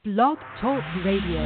Blog Talk Radio.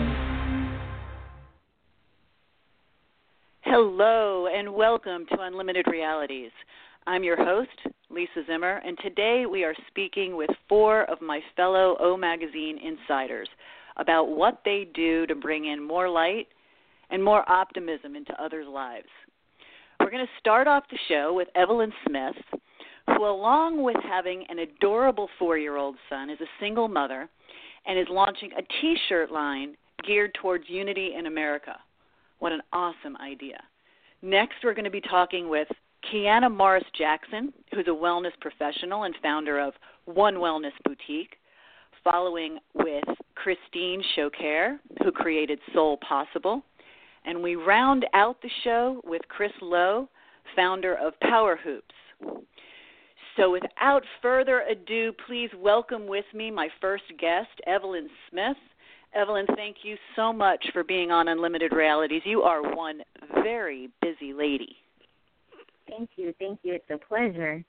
Hello and welcome to Unlimited Realities. I'm your host, Lisa Zimmer, and today we are speaking with 4 of my fellow O Magazine insiders about what they do to bring in more light and more optimism into others' lives. We're going to start off the show with Evelyn Smith, who, along with having an adorable 4-year-old son, is a single mother and is launching a T-shirt line geared towards unity in America. What an awesome idea. Next, we're going to be talking with Kiana Morris Jackson, who's a wellness professional and founder of One Wellness Boutique, following with Christine Choquer, who created Soul Possible. And we round out the show with Chris Lowe, founder of Power Hoops. So without further ado, please welcome with me my first guest, Evelyn Smith. Evelyn, thank you so much for being on Unlimited Realities. You are one very busy lady. Thank you. It's a pleasure.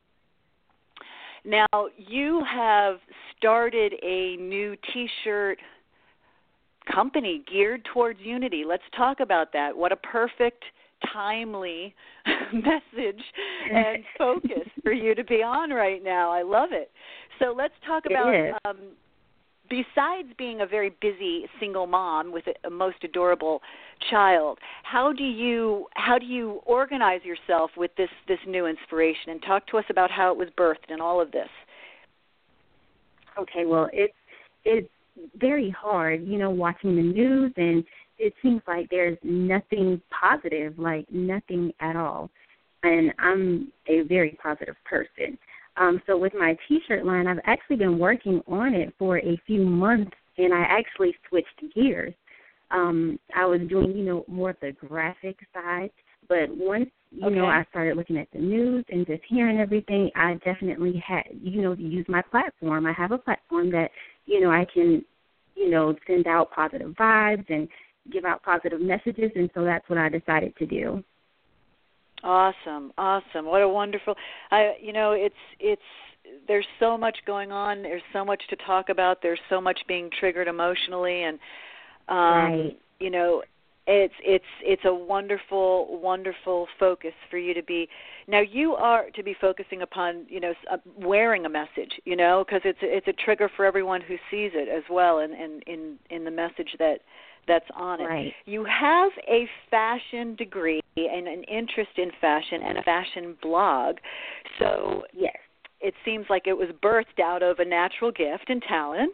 Now, you have started a new T-shirt company geared towards unity. Let's talk about that. What a perfect, timely message and focus for you to be on right now. I love it. So let's talk about, besides being a very busy single mom with a most adorable child, how do you organize yourself with this new inspiration? And talk to us about how it was birthed and all of this. Okay, well, it's very hard, watching the news, and it seems like there's nothing positive, like nothing at all. And I'm a very positive person. So with my T-shirt line, I've actually been working on it for a few months, and I actually switched gears. I was doing, more of the graphic side, but once, I started looking at the news and just hearing everything, I definitely had, to use my platform. I have a platform that, I can, send out positive vibes and give out positive messages, and so that's what I decided to do. Awesome. What a wonderful, it's there's so much going on. There's so much to talk about. There's so much being triggered emotionally, and right. It's a wonderful focus for you to be. Now you are to be focusing upon, wearing a message, because it's a trigger for everyone who sees it as well, and in the message that's on it. Right. You have a fashion degree and an interest in fashion and a fashion blog. So yes, it seems like it was birthed out of a natural gift and talent.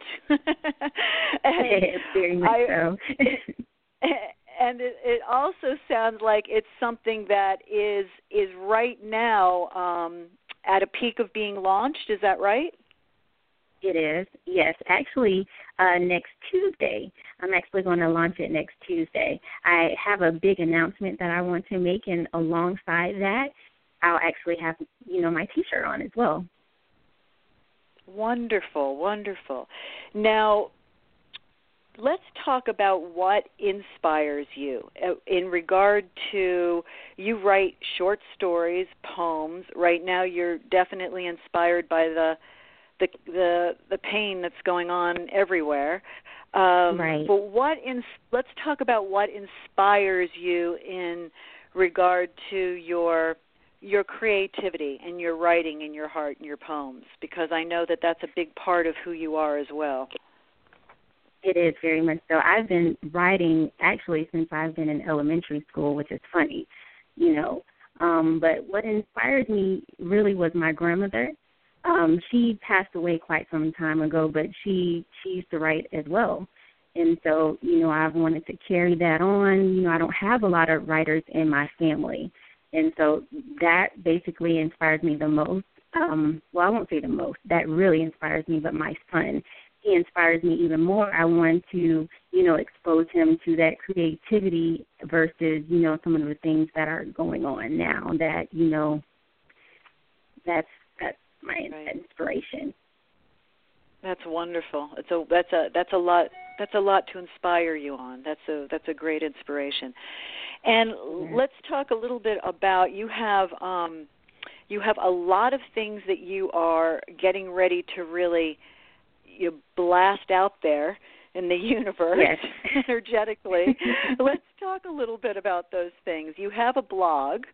It's very much so. And it also sounds like it's something that is right now at a peak of being launched. Is that right? It is, yes. Actually, next Tuesday. I'm actually going to launch it next Tuesday. I have a big announcement that I want to make, and alongside that, I'll actually have, my T-shirt on as well. Wonderful. Now, let's talk about what inspires you in regard to, you write short stories, poems. Right now you're definitely inspired by the pain that's going on everywhere. Right. But let's talk about what inspires you in regard to your creativity and your writing and your heart and your poems, because I know that that's a big part of who you are as well. It is very much so. I've been writing actually since I've been in elementary school, which is funny, But what inspired me really was my grandmother. She passed away quite some time ago, but she used to write as well. And so, I've wanted to carry that on. I don't have a lot of writers in my family. And so that basically inspires me the most. Well, I won't say the most. That really inspires me, but my son, he inspires me even more. I want to, expose him to that creativity versus, some of the things that are going on now that, that's my inspiration. That's wonderful. That's a lot to inspire you on. That's a great inspiration. And let's talk a little bit about, you have a lot of things that you are getting ready to really blast out there in the universe, yes. energetically. Let's talk a little bit about those things. You have a blog.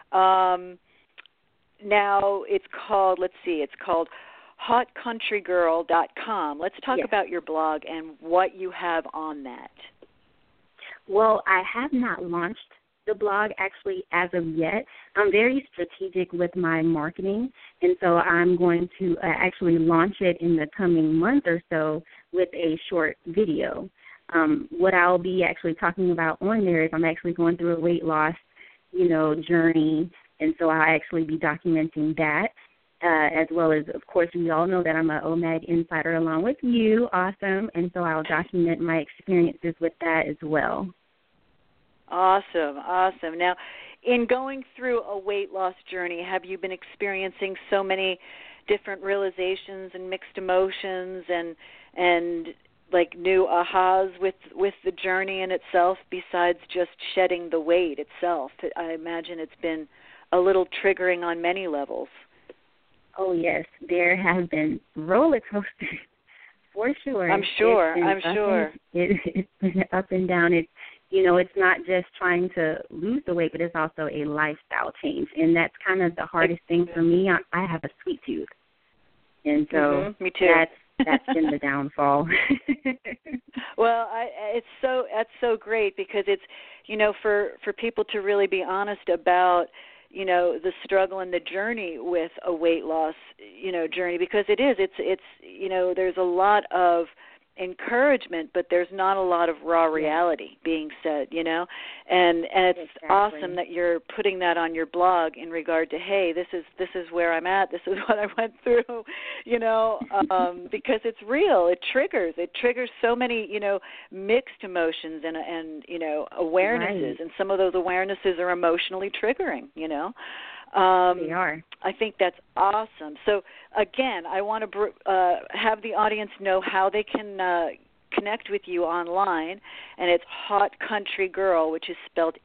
Now it's called, it's called hotcountrygirl.com. Let's talk about your blog and what you have on that. Well, I have not launched the blog actually as of yet. I'm very strategic with my marketing, and so I'm going to actually launch it in the coming month or so with a short video. What I'll be actually talking about on there is I'm actually going through a weight loss, journey, and so I'll actually be documenting that. As well as, of course, we all know that I'm an OMAG insider along with you. Awesome. And so I'll document my experiences with that as well. Awesome. Now, in going through a weight loss journey, have you been experiencing so many different realizations and mixed emotions and like new ahas with the journey in itself besides just shedding the weight itself? I imagine it's been a little triggering on many levels. Oh, yes. There have been roller coasters, for sure. I'm sure. It's been up and down. It's not just trying to lose the weight, but it's also a lifestyle change. And that's kind of the hardest thing for me. I have a sweet tooth. And so me too. That's been the downfall. Well, that's so great because it's, for people to really be honest about, the struggle and the journey with a weight loss, journey, because it's there's a lot of encouragement, but there's not a lot of raw reality being said, and it's exactly. awesome that you're putting that on your blog in regard to, hey, this is where I'm at, this is what I went through, because it's real. It triggers so many, mixed emotions and awarenesses, right. and some of those awarenesses are emotionally triggering, They are. I think that's awesome. So, again, I want to have the audience know how they can connect with you online, and it's Hot Country Girl, which is spelled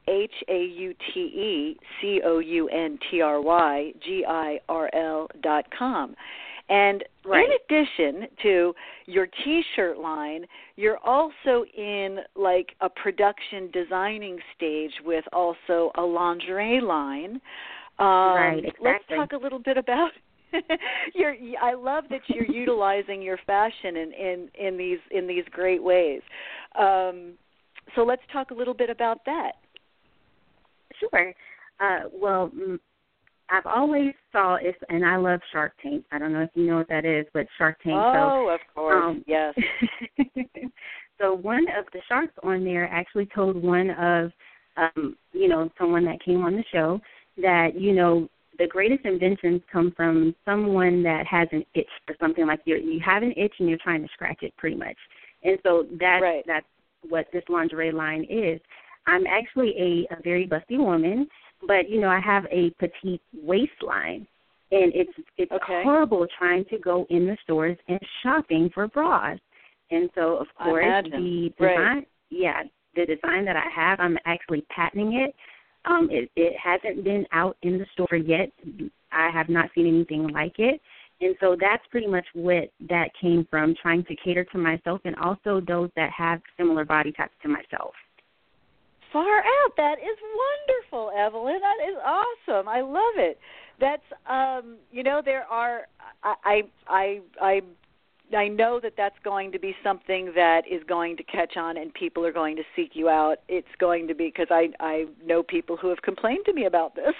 HAUTECOUNTRYGIRL.com. And right. in addition to your T-shirt line, you're also in like a production designing stage with also a lingerie line. Right, exactly. Let's talk a little bit about I love that you're utilizing your fashion in these great ways. So let's talk a little bit about that. Sure. Well, I've always saw it, and I love Shark Tank. I don't know if you know what that is, but Shark Tank. Oh, of course, yes. So one of the sharks on there actually told one of, someone that came on the show that, the greatest inventions come from someone that has an itch or something, like you have an itch and you're trying to scratch it pretty much. And so that's what this lingerie line is. I'm actually a very busty woman, but, I have a petite waistline. And it's okay. horrible trying to go in the stores and shopping for bras. And so, of course, the design, the design that I have, I'm actually patenting it. It hasn't been out in the store yet. I have not seen anything like it. And so that's pretty much what that came from, trying to cater to myself and also those that have similar body types to myself. Far out. That is wonderful, Evelyn. That is awesome. I love it. That's, there are, I know that that's going to be something that is going to catch on and people are going to seek you out. It's going to be, because I know people who have complained to me about this.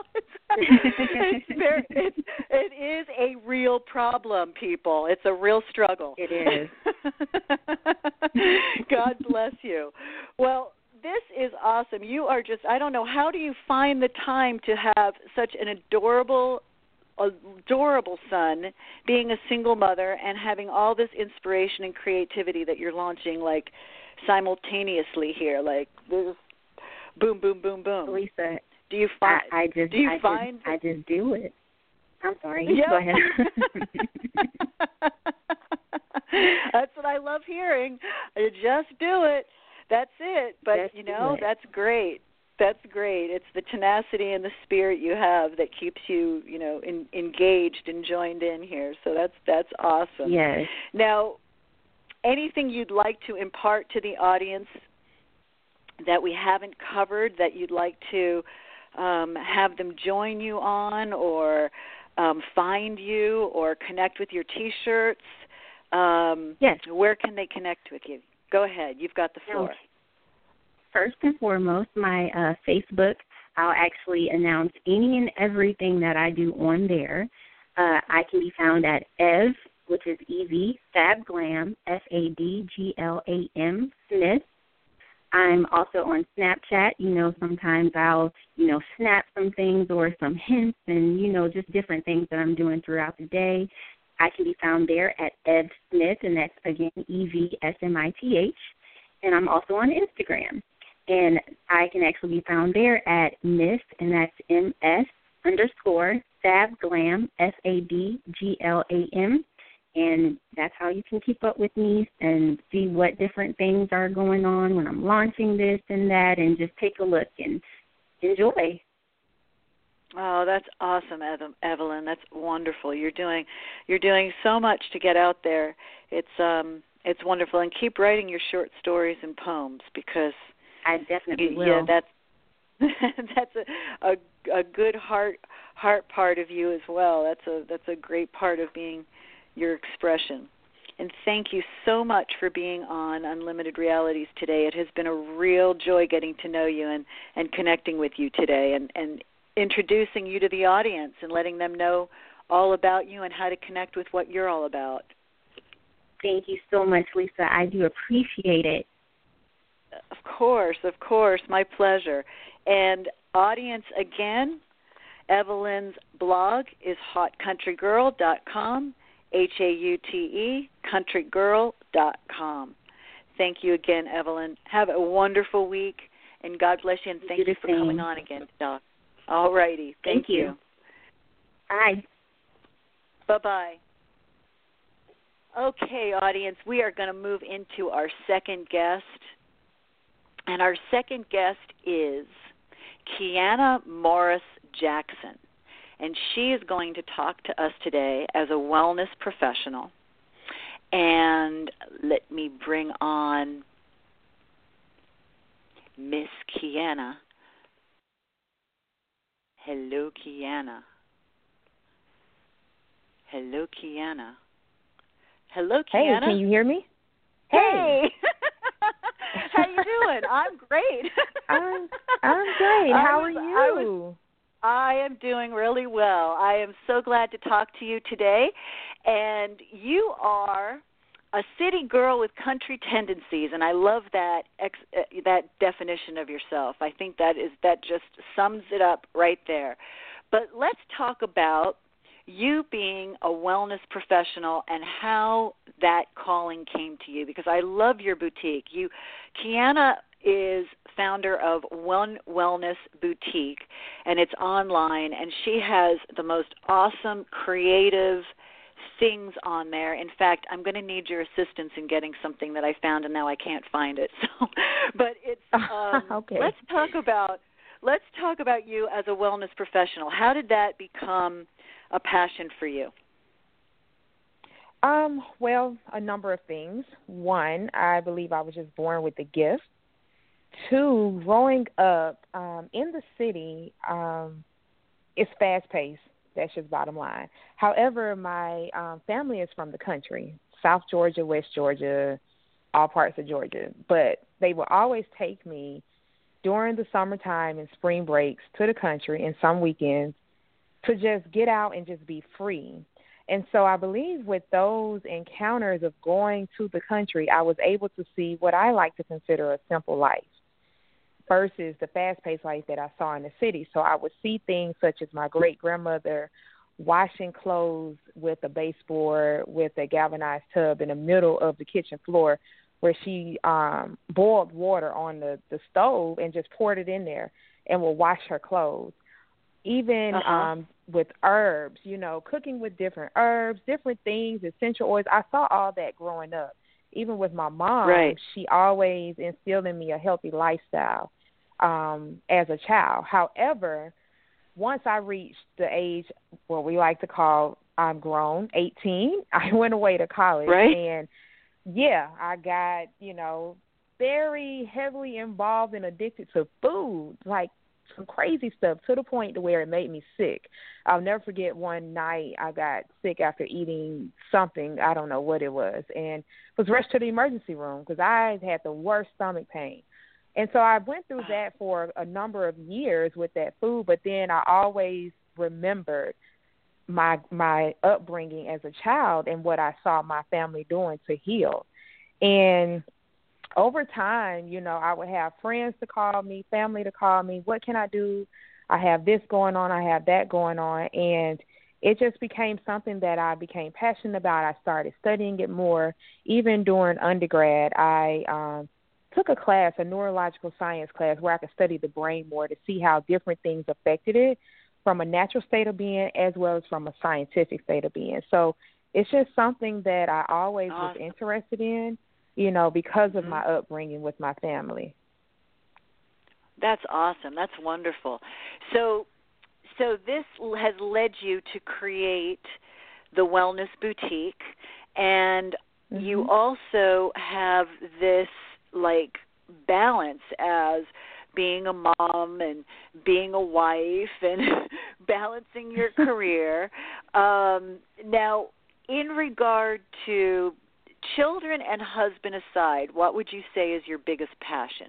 It is a real problem, people. It's a real struggle. It is. God bless you. Well, this is awesome. You are just, I don't know, how do you find the time to have such an adorable son, being a single mother, and having all this inspiration and creativity that you're launching, like, simultaneously here, like, this boom, boom, boom, boom. Lisa, do you find? I just do it. I'm sorry. Yep. Go ahead. That's what I love hearing. You just do it. That's it. But, that's great. That's great. It's the tenacity and the spirit you have that keeps you, engaged and joined in here. So that's awesome. Yes. Now, anything you'd like to impart to the audience that we haven't covered that you'd like to have them join you on, or find you, or connect with your T-shirts? Yes. Where can they connect with you? Go ahead. You've got the floor. First and foremost, my Facebook, I'll actually announce any and everything that I do on there. I can be found at Ev, which is EV, Fabglam, Fadglam, Smith. I'm also on Snapchat. Sometimes I'll, snap some things or some hints and, just different things that I'm doing throughout the day. I can be found there at Ev Smith, and that's, again, EVSMITH. And I'm also on Instagram. And I can actually be found there at Miss, and that's MS_Fabglam, Fadglam. And that's how you can keep up with me and see what different things are going on when I'm launching this and that, and just take a look and enjoy. Oh, that's awesome, Evelyn. That's wonderful. You're doing so much to get out there. It's wonderful, and keep writing your short stories and poems, because I definitely will. Yeah, that's a good heart part of you as well. That's a great part of being your expression. And thank you so much for being on Unlimited Realities today. It has been a real joy getting to know you and connecting with you today, and introducing you to the audience and letting them know all about you and how to connect with what you're all about. Thank you so much, Lisa. I do appreciate it. Of course, my pleasure. And audience, again, Evelyn's blog is hotcountrygirl.com, HAUTE, countrygirl.com. Thank you again, Evelyn. Have a wonderful week, and God bless you, and thank you for coming on again, Doc. All righty. Thank you. Bye. Bye-bye. Okay, audience, we are going to move into our second guest. And our second guest is Kiana Morris Jackson. And she is going to talk to us today as a wellness professional. And let me bring on Miss Kiana. Hello, Kiana. Hello, Kiana. Hello, Kiana. Hey, can you hear me? Hey. How you doing? I'm great. I'm great. How are you? I am doing really well. I am so glad to talk to you today. And you are a city girl with country tendencies, and I love that definition of yourself. I think that just sums it up right there. But let's talk about you being a wellness professional and how that calling came to you, because I love your boutique. Kiana is founder of One Wellness Boutique, and it's online, and she has the most awesome, creative things on there. In fact, I'm going to need your assistance in getting something that I found, and now I can't find it. So, but it's okay. Let's talk about you as a wellness professional. How did that become a passion for you? Well, a number of things. One, I believe I was just born with the gift. Two, growing up in the city, it's fast-paced. That's just bottom line. However, my family is from the country, South Georgia, West Georgia, all parts of Georgia. But they will always take me during the summertime and spring breaks to the country and some weekends to just get out and just be free. And so I believe with those encounters of going to the country, I was able to see what I like to consider a simple life versus the fast-paced life that I saw in the city. So I would see things such as my great-grandmother washing clothes with a baseboard with a galvanized tub in the middle of the kitchen floor, where she boiled water on the stove and just poured it in there and would wash her clothes. Even with herbs, cooking with different herbs, different things, essential oils. I saw all that growing up. Even with my mom, right. She always instilled in me a healthy lifestyle as a child. However, once I reached the age, what we like to call I'm grown, 18, I went away to college. Right. And yeah, I got, very heavily involved and addicted to food, like some crazy stuff to the point to where it made me sick. I'll never forget one night I got sick after eating something, I don't know what it was, and was rushed to the emergency room because I had the worst stomach pain. And so I went through that for a number of years with that food, but then I always remembered my upbringing as a child and what I saw my family doing to heal. And over time, I would have friends to call me, family to call me. What can I do? I have this going on. I have that going on. And it just became something that I became passionate about. I started studying it more. Even during undergrad, I took a class, a neurological science class, where I could study the brain more to see how different things affected it from a natural state of being as well as from a scientific state of being. So it's just something that I always was interested in, because of my upbringing with my family. That's awesome. That's wonderful. So this has led you to create the Wellness Boutique, and you also have this balance as being a mom and being a wife and balancing your career. Now, in regard to children and husband aside, what would you say is your biggest passion?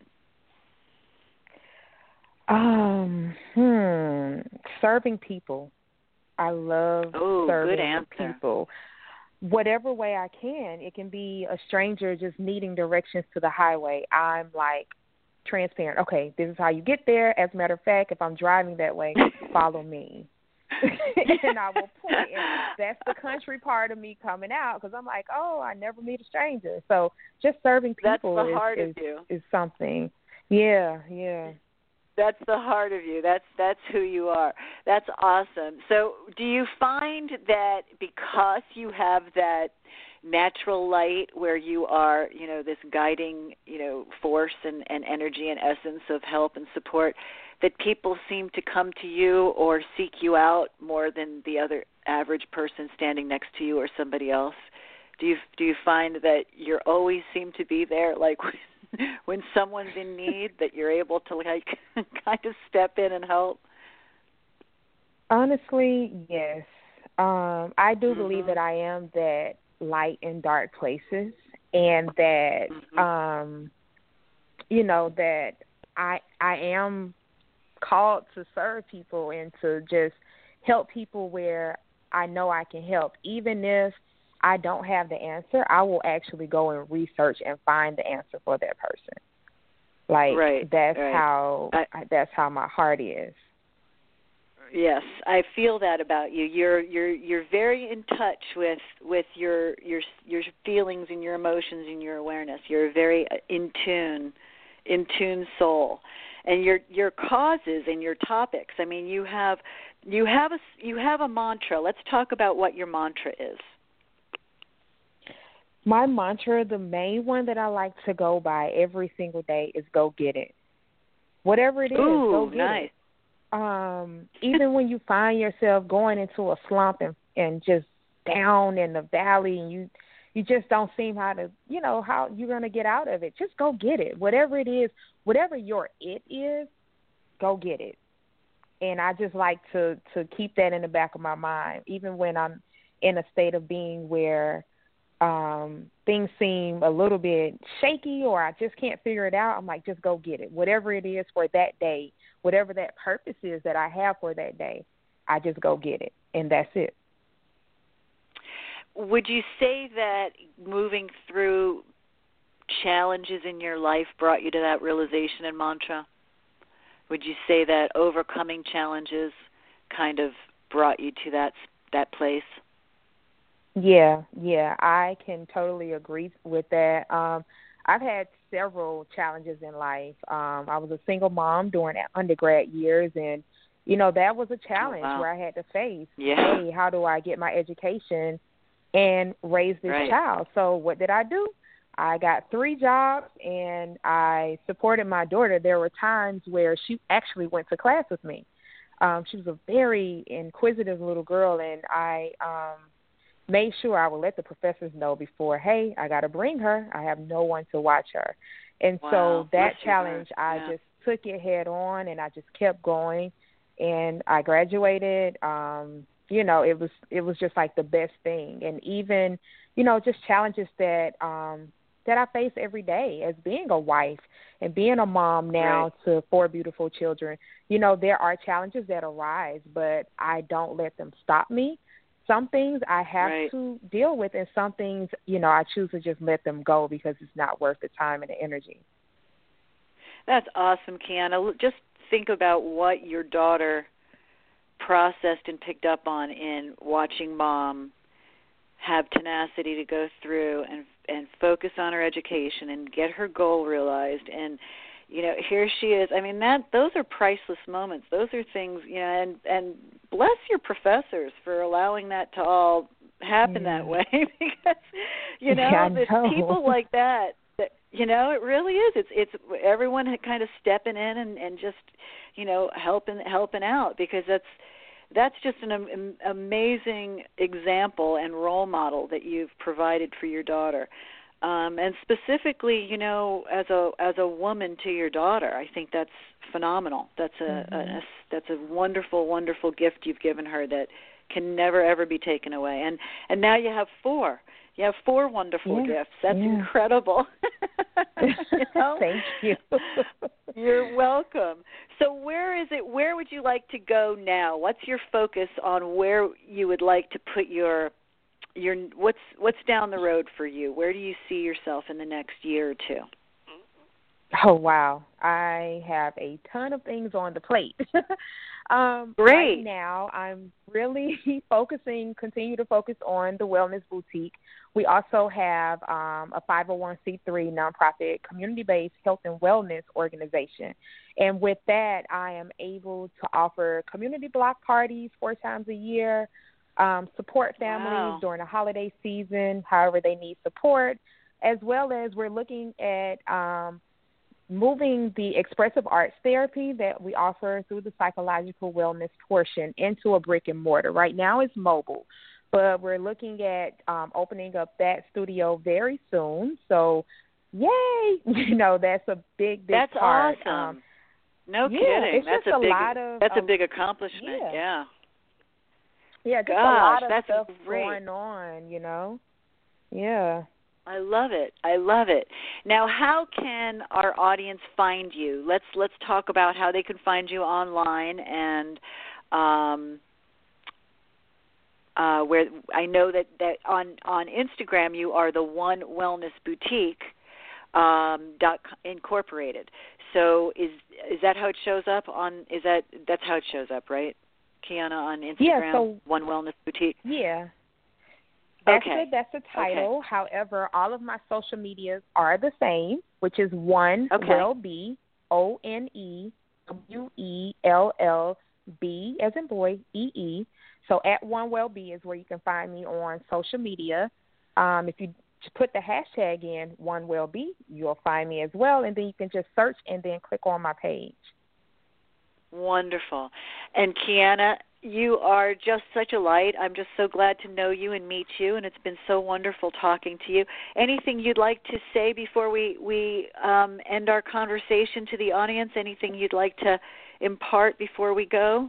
Serving people. I love serving people. Whatever way I can. It can be a stranger just needing directions to the highway. I'm transparent. Okay, this is how you get there. As a matter of fact, if I'm driving that way, follow me. And I will point. And that's the country part of me coming out because I'm like, oh, I never meet a stranger. So just serving people is something. Yeah. That's the heart of you. That's who you are. That's awesome. So do you find that because you have that natural light where you are, this guiding, force and energy and essence of help and support, that people seem to come to you or seek you out more than the other average person standing next to you or somebody else? Do you find that you always seem to be there, when someone's in need, that you're able to kind of step in and help? Honestly, yes. I do believe that I am that light in dark places, and that that I am called to serve people and to just help people where I know I can help. Even if I don't have the answer, I will actually go and research and find the answer for that person. That's how my heart is. Yes, I feel that about you. You're very in touch with your feelings and your emotions and your awareness. You're a very in tune soul, and your causes and your topics. I mean, you have a mantra. Let's talk about what your mantra is. My mantra, the main one that I like to go by every single day, is go get it. Whatever it is, go get it. Even when you find yourself going into a slump and just down in the valley, and you just don't seem how you're going to get out of it, just go get it. Whatever it is, whatever your it is, go get it. And I just like to keep that in the back of my mind, even when I'm in a state of being where things seem a little bit shaky or I just can't figure it out. I'm like, just go get it. Whatever it is for that day, whatever that purpose is that I have for that day, I just go get it, and that's it. Would you say that moving through challenges in your life brought you to that realization and mantra? Would you say that overcoming challenges kind of brought you to that place? Yeah, I can totally agree with that. I've had several challenges in life. I was a single mom during undergrad years, and, that was a challenge where I had to face, hey, how do I get my education and raise this child? So what did I do? I got 3 jobs, and I supported my daughter. There were times where she actually went to class with me. She was a very inquisitive little girl, and I made sure I would let the professors know before, hey, I got to bring her. I have no one to watch her. And so that challenge, I just took it head on, and I just kept going. And I graduated. You know, it was just like the best thing. And even, you know, just challenges that that I face every day as being a wife and being a mom now to 4 beautiful children. You know, there are challenges that arise, but I don't let them stop me. Some things I have to deal with, and some things, you know, I choose to just let them go because it's not worth the time and the energy. That's awesome, Kiana. Just think about what your daughter processed and picked up on in watching Mom have tenacity to go through and focus on her education and get her goal realized. And, you know, here she is. I mean, those are priceless moments. Those are things, you know, and bless your professors for allowing that to all happen that way, because, you know, it's people like that, you know, it really is. It's everyone kind of stepping in and just, you know, helping out, because that's just an amazing example and role model that you've provided for your daughter. And specifically, you know, as a woman to your daughter, I think that's phenomenal. That's that's a wonderful, wonderful gift you've given her that can never ever be taken away. And now you have 4. You have 4 wonderful gifts. That's incredible. You know? Thank you. You're welcome. So where would you like to go now? What's your focus on where you would like to put your what's down the road for you? Where do you see yourself in the next year or 2? Oh, wow. I have a ton of things on the plate. Great. Right now, I'm really continue to focus on the Wellness Boutique. We also have a 501c3 nonprofit community-based health and wellness organization. And with that, I am able to offer community block parties 4 times a year, support families during the holiday season, however they need support, as well as we're looking at moving the expressive arts therapy that we offer through the psychological wellness portion into a brick and mortar. Right now it's mobile, but we're looking at opening up that studio very soon. So, yay! You know, that's a big that's part. That's awesome. No kidding. That's a big accomplishment. Yeah. Yeah, just a lot of stuff going on, you know. Yeah. I love it. I love it. Now, how can our audience find you? Let's talk about how they can find you online, and where I know that on Instagram you are the One Wellness Boutique Incorporated. So is that how it shows up on? That's how it shows up, right, Kiana, on Instagram? Yeah. So One Wellness Boutique. Yeah. That's the title. Okay. However, all of my social medias are the same, which is One Wellbe, ONEWELLB, as in boy, EE. So at One Wellbe is where you can find me on social media. If you put the hashtag in One Wellbe, you'll find me as well, and then you can just search and then click on my page. Wonderful. And Kiana, you are just such a light. I'm just so glad to know you and meet you, and it's been so wonderful talking to you. Anything you'd like to say before we end our conversation to the audience? Anything you'd like to impart before we go?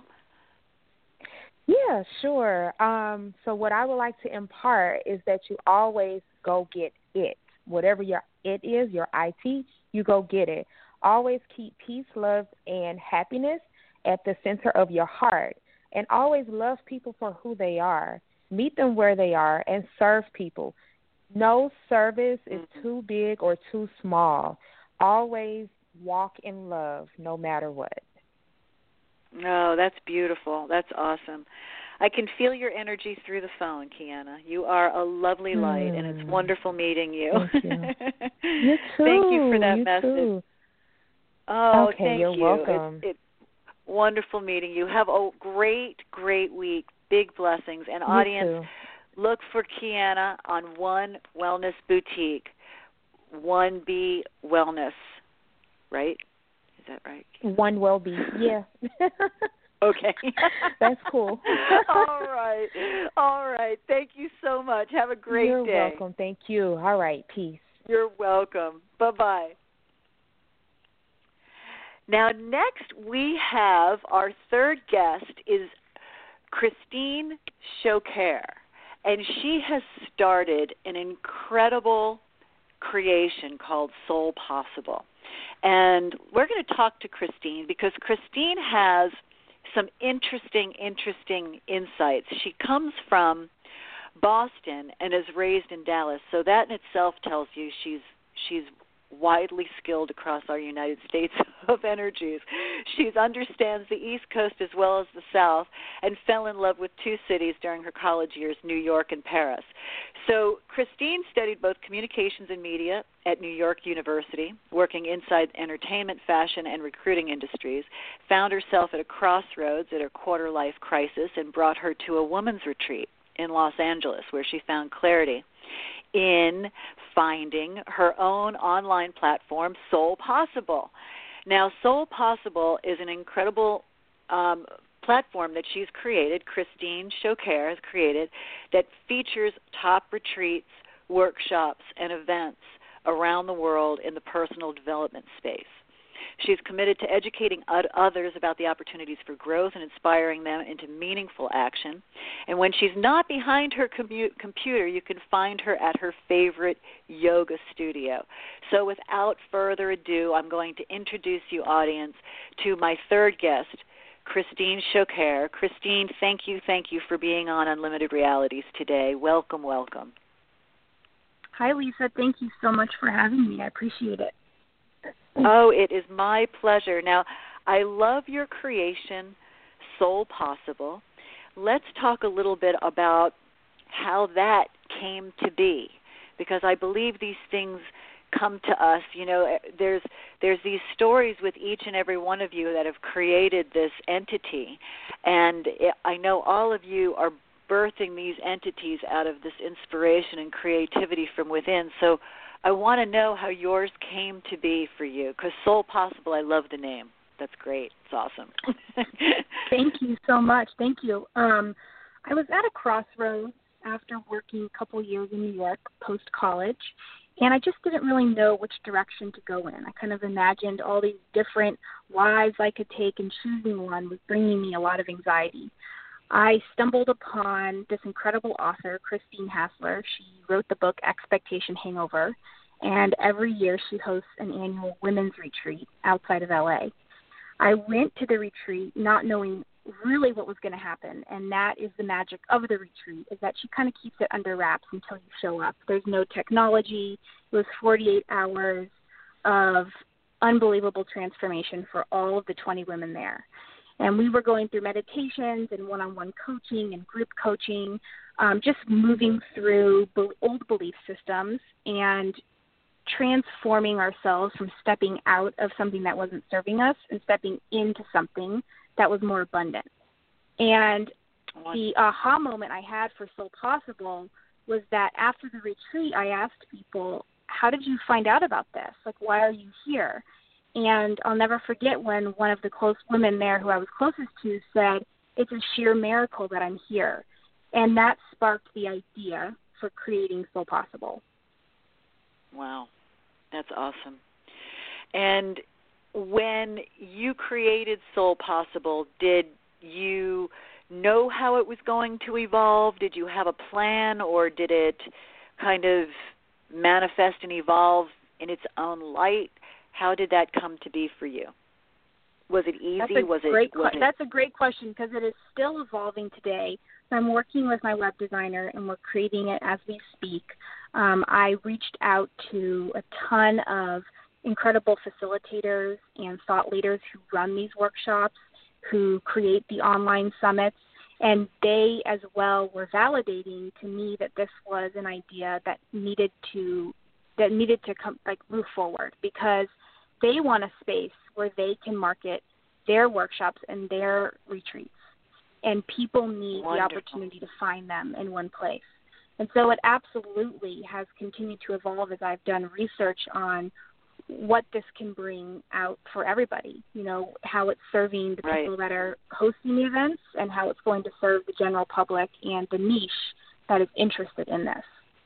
Yeah, sure. So what I would like to impart is that you always go get it. Whatever your it is, your IT, you go get it. Always keep peace, love, and happiness at the center of your heart. And always love people for who they are. Meet them where they are and serve people. No service is too big or too small. Always walk in love no matter what. Oh, that's beautiful. That's awesome. I can feel your energy through the phone, Kiana. You are a lovely light, and it's wonderful meeting you. Thank you. You too. Thank you for that message. Too. Oh, okay, thank you're you. welcome. It's wonderful meeting you. Have a great, great week. Big blessings. And You audience, too. look for Kiana on One Wellness Boutique, 1B Wellness, right? Is that right? One Wellbe, yeah. Okay. That's cool. All right. All right. Thank you so much. Have a great You're day. You're welcome. Thank you. All right. Peace. You're welcome. Bye-bye. Now, next we have our third guest is Christine Choquer, and she has started an incredible creation called Soul Possible. And we're going to talk to Christine because Christine has some interesting insights. She comes from Boston and is raised in Dallas, so that in itself tells you she's widely skilled across our United States of energies. She understands the East Coast as well as the South and fell in love with two cities during her college years, New York and Paris. So Christine studied both communications and media at New York University, working inside entertainment, fashion, and recruiting industries, found herself at a crossroads at her quarter-life crisis and brought her to a women's retreat in Los Angeles where she found clarity in finding her own online platform, Soul Possible. Now, Soul Possible is an incredible platform that she's created, Christine Choquer has created, that features top retreats, workshops, and events around the world in the personal development space. She's committed to educating others about the opportunities for growth and inspiring them into meaningful action. And when she's not behind her computer, you can find her at her favorite yoga studio. So without further ado, I'm going to introduce you, audience, to my third guest, Christine Choquer. Christine, thank you for being on Unlimited Realities today. Welcome, welcome. Hi, Lisa. Thank you so much for having me. I appreciate it. Oh, it is my pleasure. Now, I love your creation, Soul Possible. Let's talk a little bit about how that came to be, because I believe these things come to us. You know, there's these stories with each and every one of you that have created this entity, and I know all of you are birthing these entities out of this inspiration and creativity from within. So I want to know how yours came to be for you, because Soul Possible, I love the name. That's great. It's awesome. Thank you so much. Thank you. I was at a crossroads after working a couple years in New York post-college, and I just didn't really know which direction to go in. I kind of imagined all these different lives I could take, and choosing one was bringing me a lot of anxiety. I stumbled upon this incredible author, Christine Hassler. She wrote the book Expectation Hangover, and every year she hosts an annual women's retreat outside of LA. I went to the retreat not knowing really what was going to happen, and that is the magic of the retreat, is that she kind of keeps it under wraps until you show up. There's no technology. It was 48 hours of unbelievable transformation for all of the 20 women there. And we were going through meditations and one-on-one coaching and group coaching, just moving through old belief systems and transforming ourselves from stepping out of something that wasn't serving us and stepping into something that was more abundant. And the aha moment I had for Soul Possible was that after the retreat, I asked people, how did you find out about this? Like, why are you here? And I'll never forget when one of the close women there who I was closest to said, it's a sheer miracle that I'm here. And that sparked the idea for creating Soul Possible. Wow, that's awesome. And when you created Soul Possible, did you know how it was going to evolve? Did you have a plan, or did it kind of manifest and evolve in its own light? How did that come to be for you? Was it easy? That's a great question, because it is still evolving today. So I'm working with my web designer, and we're creating it as we speak. I reached out to a ton of incredible facilitators and thought leaders who run these workshops, who create the online summits, and they as well were validating to me that this was an idea that needed to move forward, because they want a space where they can market their workshops and their retreats, and people need the opportunity to find them in one place. And so it absolutely has continued to evolve as I've done research on what this can bring out for everybody, how it's serving the people that are hosting the events and how it's going to serve the general public and the niche that is interested in this.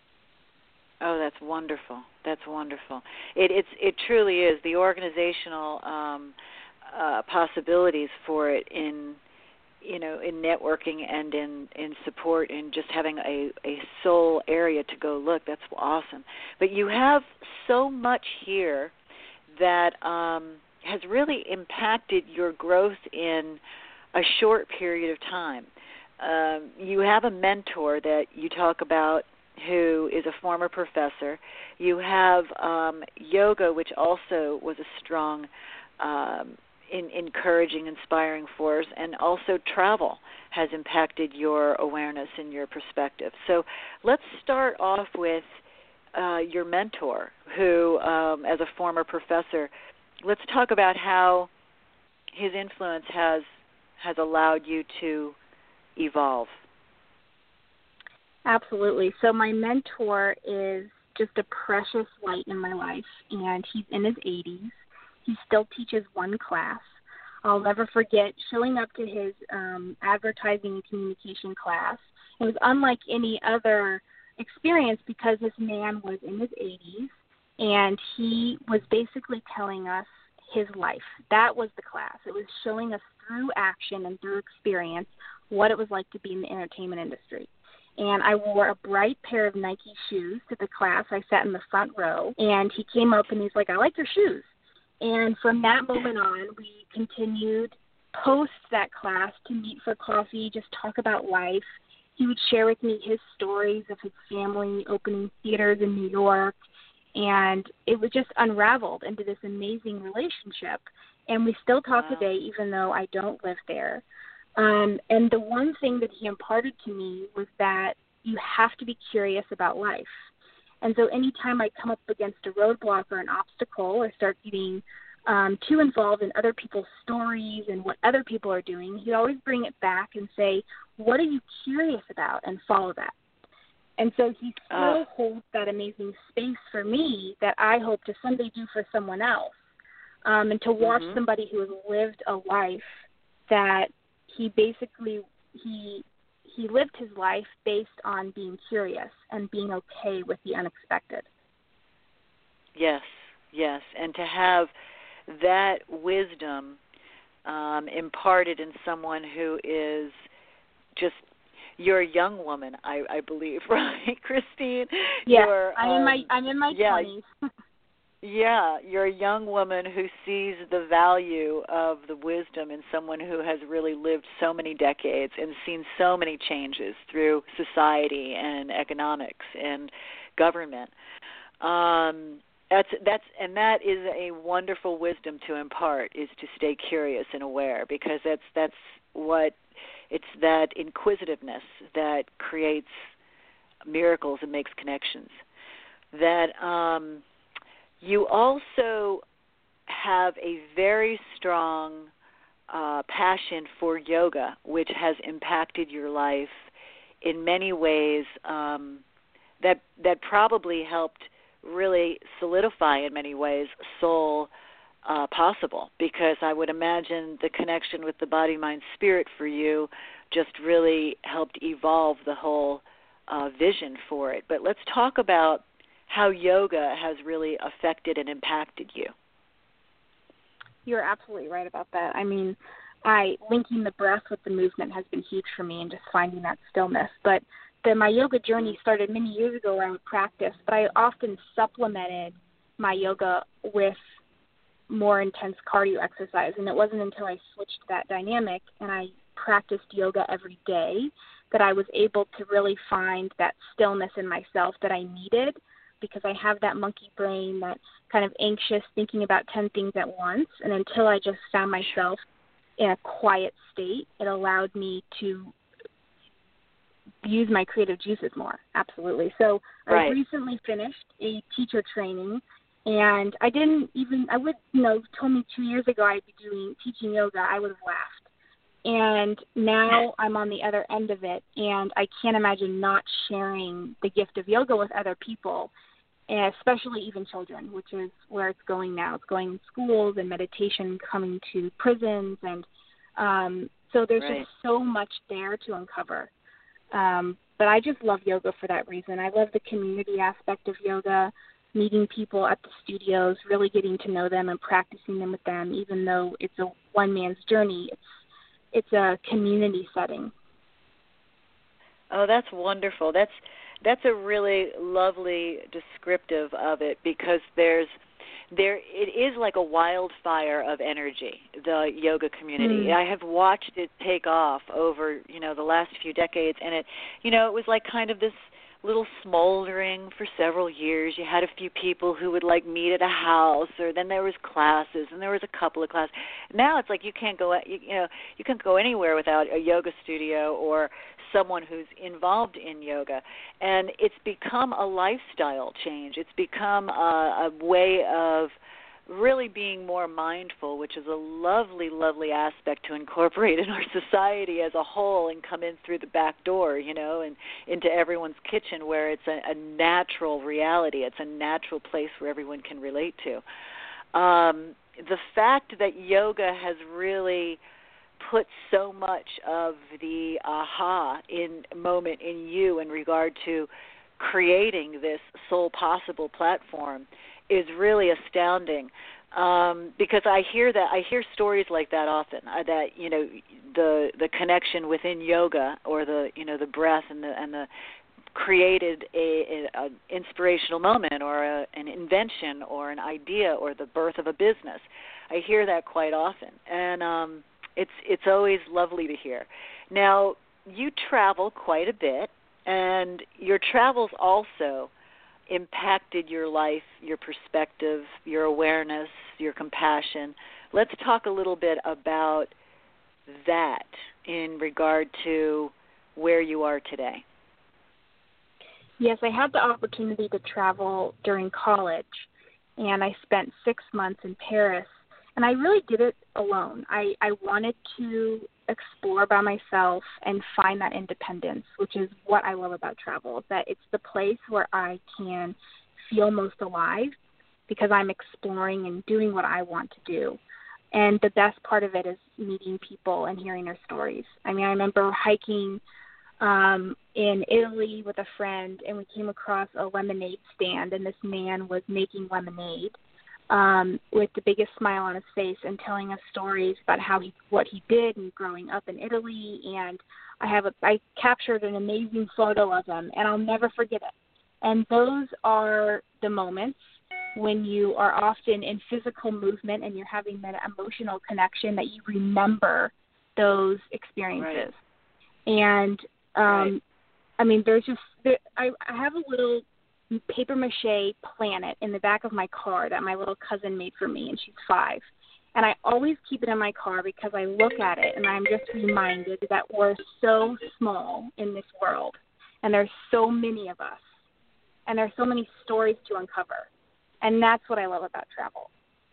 Oh, that's wonderful. That's wonderful. It truly is. The organizational possibilities for it in networking and in support and just having a sole area to go look, that's awesome. But you have so much here that has really impacted your growth in a short period of time. You have a mentor that you talk about who is a former professor. You have yoga, which also was a strong encouraging, inspiring force, and also travel has impacted your awareness and your perspective. So let's start off with your mentor, who, as a former professor, let's talk about how his influence has allowed you to evolve. Absolutely. So my mentor is just a precious light in my life, and he's in his 80s. He still teaches one class. I'll never forget showing up to his advertising and communication class. It was unlike any other experience because this man was in his 80s, and he was basically telling us his life. That was the class. It was showing us through action and through experience what it was like to be in the entertainment industry. And I wore a bright pair of Nike shoes to the class. I sat in the front row, and he came up and he's like, "I like your shoes." And from that moment on, we continued post that class to meet for coffee, just talk about life. He would share with me his stories of his family opening theaters in New York, and it was just unraveled into this amazing relationship. And we still talk today, even though I don't live there. And the one thing that he imparted to me was that you have to be curious about life. And so anytime I come up against a roadblock or an obstacle or start getting too involved in other people's stories and what other people are doing, he'd always bring it back and say, "What are you curious about?" and follow that. And so he still holds that amazing space for me that I hope to someday do for someone else. And to watch somebody who has lived a life that he basically, he lived his life based on being curious and being okay with the unexpected. Yes, yes. And to have that wisdom imparted in someone who is just, you're a young woman, I believe, right, Christine? Yeah, I'm in my 20s. Yeah, you're a young woman who sees the value of the wisdom in someone who has really lived so many decades and seen so many changes through society and economics and government. That is a wonderful wisdom to impart, is to stay curious and aware, because that's what it's, that inquisitiveness that creates miracles and makes connections. That you also have a very strong passion for yoga, which has impacted your life in many ways, that probably helped really solidify in many ways soul possible, because I would imagine the connection with the body, mind, spirit for you just really helped evolve the whole vision for it. But let's talk about how yoga has really affected and impacted you. You're absolutely right about that. I mean, linking the breath with the movement has been huge for me, and just finding that stillness. But my yoga journey started many years ago where I would practice, but I often supplemented my yoga with more intense cardio exercise. And it wasn't until I switched that dynamic and I practiced yoga every day that I was able to really find that stillness in myself that I needed, because I have that monkey brain, that kind of anxious, thinking about 10 things at once. And until I just found myself in a quiet state, it allowed me to use my creative juices more. Absolutely. So I recently finished a teacher training, and I would, told me 2 years ago I'd be teaching yoga, I would have laughed. And now I'm on the other end of it, and I can't imagine not sharing the gift of yoga with other people. and especially even children, which is where it's going now. It's going in schools and meditation coming to prisons, and so there's just so much there to uncover. But I just love yoga for that reason. I love the community aspect of yoga, meeting people at the studios, really getting to know them and practicing them with them, even though it's a one-man's journey. It's a community setting. Oh, that's wonderful. That's a really lovely descriptive of it, because it is like a wildfire of energy, the yoga community. I have watched it take off over, the last few decades, and it was like kind of this little smoldering for several years. You had a few people who would like meet at a house, or then there was classes, and there was a couple of classes. Now it's like you can't go anywhere without a yoga studio or someone who's involved in yoga, and it's become a lifestyle change. It's become a way of really being more mindful, which is a lovely, lovely aspect to incorporate in our society as a whole and come in through the back door, and into everyone's kitchen, where it's a natural reality. It's a natural place where everyone can relate to. The fact that yoga has really put so much of the aha moment in you in regard to creating this Soul Possible platform is really astounding, because I hear stories like that often, that the connection within yoga, or the breath and the created an inspirational moment, or an invention, or an idea, or the birth of a business. I hear that quite often, and it's always lovely to hear. Now, you travel quite a bit, and your travels also impacted your life, your perspective, your awareness, your compassion. Let's talk a little bit about that in regard to where you are today. Yes, I had the opportunity to travel during college, and I spent 6 months in Paris, and I really did it alone. I wanted to explore by myself and find that independence, which is what I love about travel, that it's the place where I can feel most alive, because I'm exploring and doing what I want to do. And the best part of it is meeting people and hearing their stories. I mean, I remember hiking in Italy with a friend, and we came across a lemonade stand, and this man was making lemonade with the biggest smile on his face and telling us stories about what he did and growing up in Italy. And I captured an amazing photo of him, and I'll never forget it. And those are the moments when you are often in physical movement and you're having that emotional connection, that you remember those experiences. Right. And I mean, I have a little paper mache planet in the back of my car that my little cousin made for me, and she's 5. And I always keep it in my car because I look at it and I'm just reminded that we're so small in this world, and there's so many of us, and there's so many stories to uncover. And that's what I love about travel.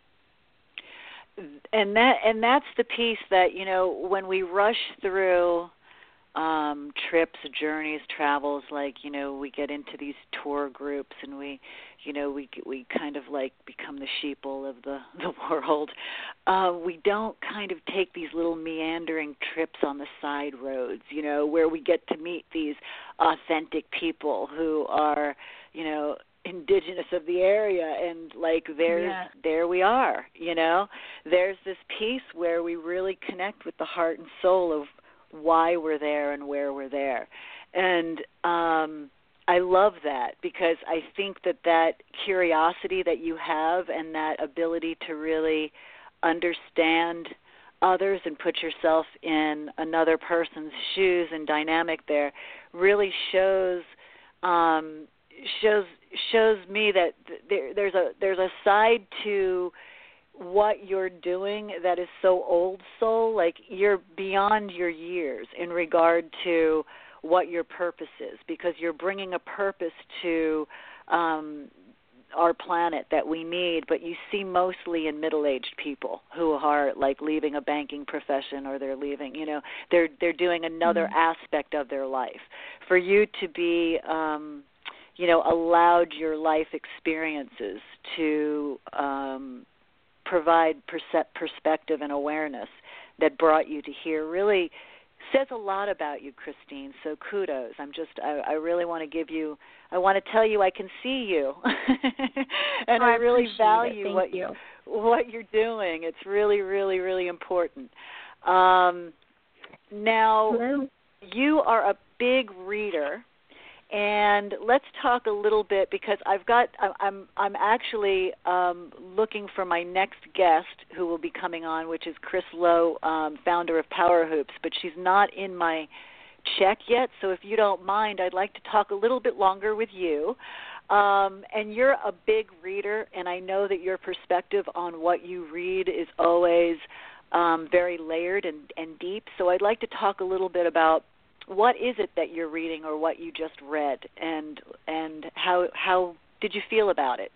And that's the piece that, when we rush through trips, journeys, travels, like, we get into these tour groups, and we kind of like become the sheeple of the world. We don't kind of take these little meandering trips on the side roads, where we get to meet these authentic people who are, indigenous of the area, and like there we are, there's this piece where we really connect with the heart and soul of why we're there and where we're there. And I love that, because I think that curiosity that you have, and that ability to really understand others and put yourself in another person's shoes and dynamic there, really shows me that there's a side to what you're doing that is so old soul, like you're beyond your years in regard to what your purpose is, because you're bringing a purpose to our planet that we need, but you see mostly in middle-aged people who are like leaving a banking profession, or they're leaving, they're doing another aspect of their life. For you to be allowed your life experiences to provide perspective and awareness that brought you to here really says a lot about you, Christine. So kudos. I really want to tell you I can see you. And I really value what you're doing. It's really, really, really important. Now, Hello. you are a big reader. And let's talk a little bit, because I'm actually looking for my next guest who will be coming on, which is Chris Lowe, founder of Power Hoops, but she's not in my check yet. So if you don't mind, I'd like to talk a little bit longer with you. And you're a big reader, and I know that your perspective on what you read is always very layered and deep. So I'd like to talk a little bit about what is it that you're reading, or what you just read, and how did you feel about it?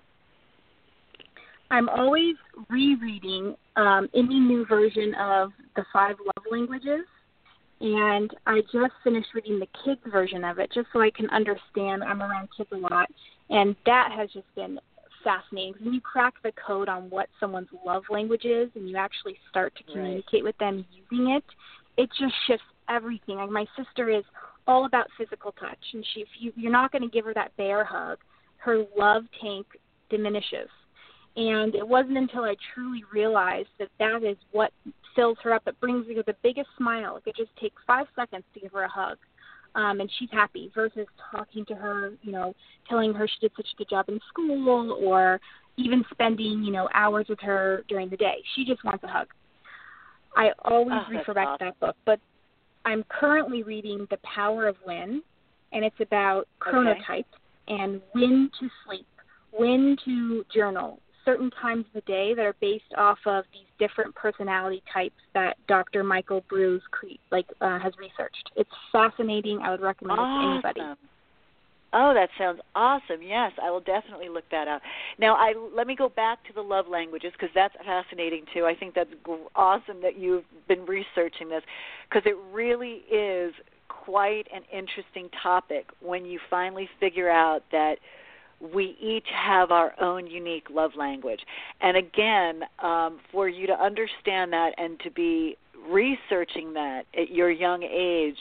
I'm always rereading any new version of the 5 love languages, and I just finished reading the kids version of it just so I can understand. I'm around kids a lot, and that has just been fascinating. When you crack the code on what someone's love language is and you actually start to communicate with them using it, it just shifts everything. Like, my sister is all about physical touch, and if you're not going to give her that bear hug, her love tank diminishes. And it wasn't until I truly realized that is what fills her up. It brings her the biggest smile. It could just take 5 seconds to give her a hug, and she's happy, versus talking to her, telling her she did such a good job in school, or even spending, hours with her during the day. She just wants a hug. I always refer back to that book, but I'm currently reading The Power of When, and it's about chronotype and when to sleep, when to journal, certain times of the day that are based off of these different personality types that Dr. Michael Brews has researched. It's fascinating. I would recommend it to anybody. Oh, that sounds awesome. Yes, I will definitely look that up. Now, let me go back to the love languages, because that's fascinating, too. I think that's awesome that you've been researching this, because it really is quite an interesting topic when you finally figure out that we each have our own unique love language. And again, for you to understand that and to be researching that at your young age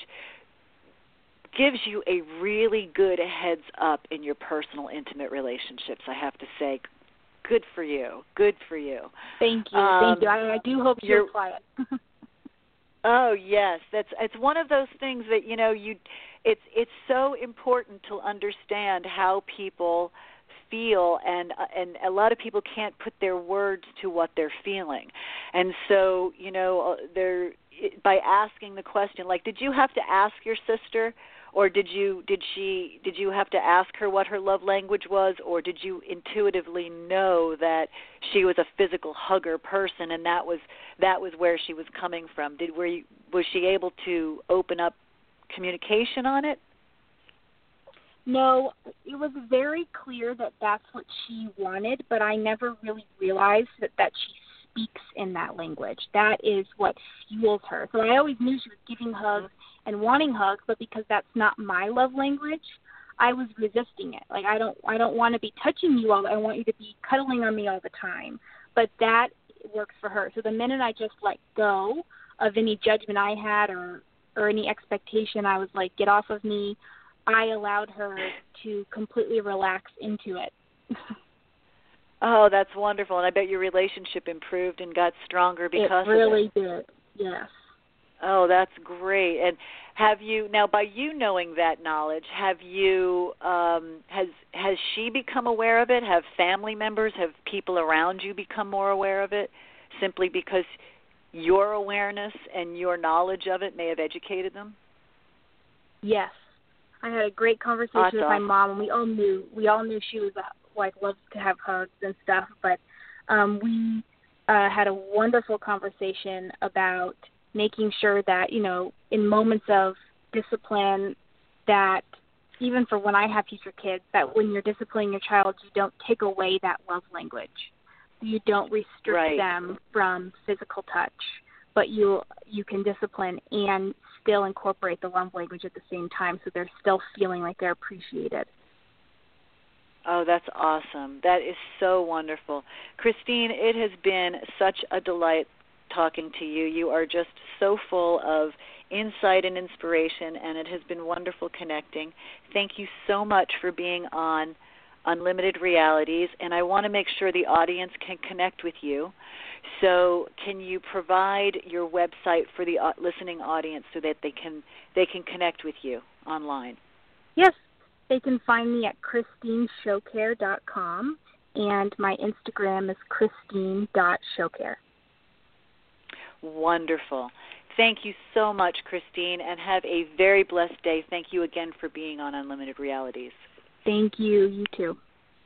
gives you a really good heads up in your personal, intimate relationships, I have to say. Good for you. Good for you. Thank you. Thank you. I do hope you'll apply it. Oh, yes. It's one of those things that, it's so important to understand how people feel, and a lot of people can't put their words to what they're feeling. And so, by asking the question, like, did you have to ask your sister, or did you have to ask her what her love language was, or did you intuitively know that she was a physical hugger person, and that was where she was coming from? Was she able to open up communication on it? No, it was very clear that that's what she wanted, but I never really realized that she speaks in that language. That is what fuels her. So I always knew she was giving hugs and wanting hugs, but because that's not my love language, I was resisting it. Like, I don't want to be touching you all. I want you to be cuddling on me all the time. But that works for her. So the minute I just let go of any judgment I had or any expectation, I was like, get off of me, I allowed her to completely relax into it. Oh, that's wonderful. And I bet your relationship improved and got stronger because of it. It really did, yes. Oh, that's great. And have you, now by you knowing that knowledge, have you, has she become aware of it? Have family members, have people around you become more aware of it, simply because your awareness and your knowledge of it may have educated them? Yes. I had a great conversation with my mom, and we all knew she was loves to have hugs and stuff, but we had a wonderful conversation about making sure that, in moments of discipline, that even for when I have future kids, that when you're disciplining your child, you don't take away that love language. You don't restrict them from physical touch, but you can discipline and still incorporate the love language at the same time, so they're still feeling like they're appreciated. Oh, that's awesome. That is so wonderful. Christine, it has been such a delight talking to you. You are just so full of insight and inspiration, and it has been wonderful connecting. Thank you so much for being on Unlimited Realities, and I want to make sure the audience can connect with you. So can you provide your website for the listening audience so that they can connect with you online? Yes, they can find me at christineshowcare.com, and my Instagram is christine.showcare. Wonderful. Thank you so much, Christine, and have a very blessed day. Thank you again for being on Unlimited Realities. Thank you. You too.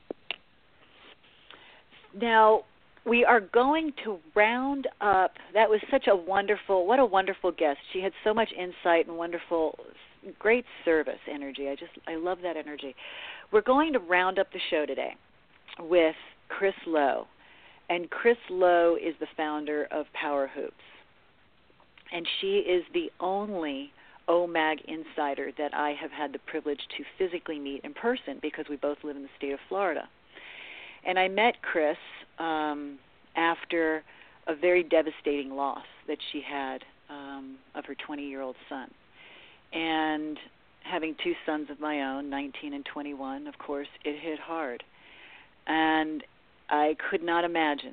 Now, we are going to round up. That was what a wonderful guest. She had so much insight and wonderful, great service energy. I love that energy. We're going to round up the show today with Chris Lowe. And Chris Lowe is the founder of Power Hoops. And she is the only OMAG insider that I have had the privilege to physically meet in person because we both live in the state of Florida. And I met Chris after a very devastating loss that she had of her 20-year-old son. And having two sons of my own, 19 and 21, of course, it hit hard. And I cannot imagine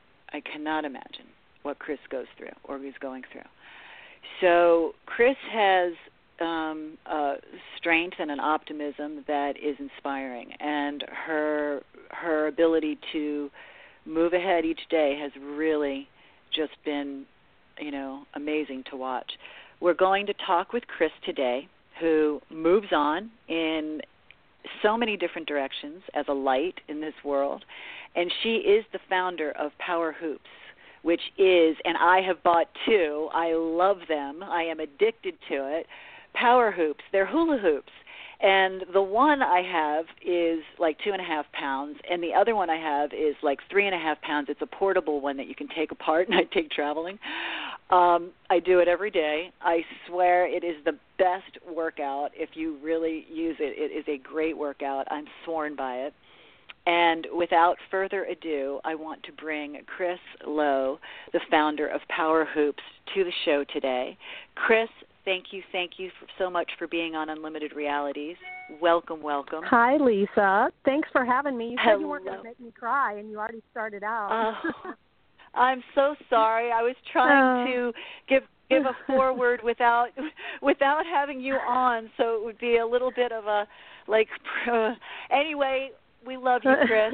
what Chris goes through or is going through. So Chris has a strength and an optimism that is inspiring, and her ability to move ahead each day has really just been, amazing to watch. We're going to talk with Chris today, who moves on in so many different directions as a light in this world, and she is the founder of Power Hoops, which is, and I have bought two, I love them, I am addicted to it, Power Hoops. They're hula hoops. And the one I have is like 2.5 pounds, and the other one I have is like 3.5 pounds. It's a portable one that you can take apart, and I take traveling. I do it every day. I swear it is the best workout. If you really use it, it is a great workout. I'm sworn by it. And without further ado, I want to bring Chris Lowe, the founder of Power Hoops, to the show today. Chris, thank you so much for being on Unlimited Realities. Welcome. Hi, Lisa. Thanks for having me. You said Hello. You weren't going to make me cry, and you already started out. I'm so sorry. I was trying to give a forward without having you on, so it would be a little bit of a anyway. We love you, Chris.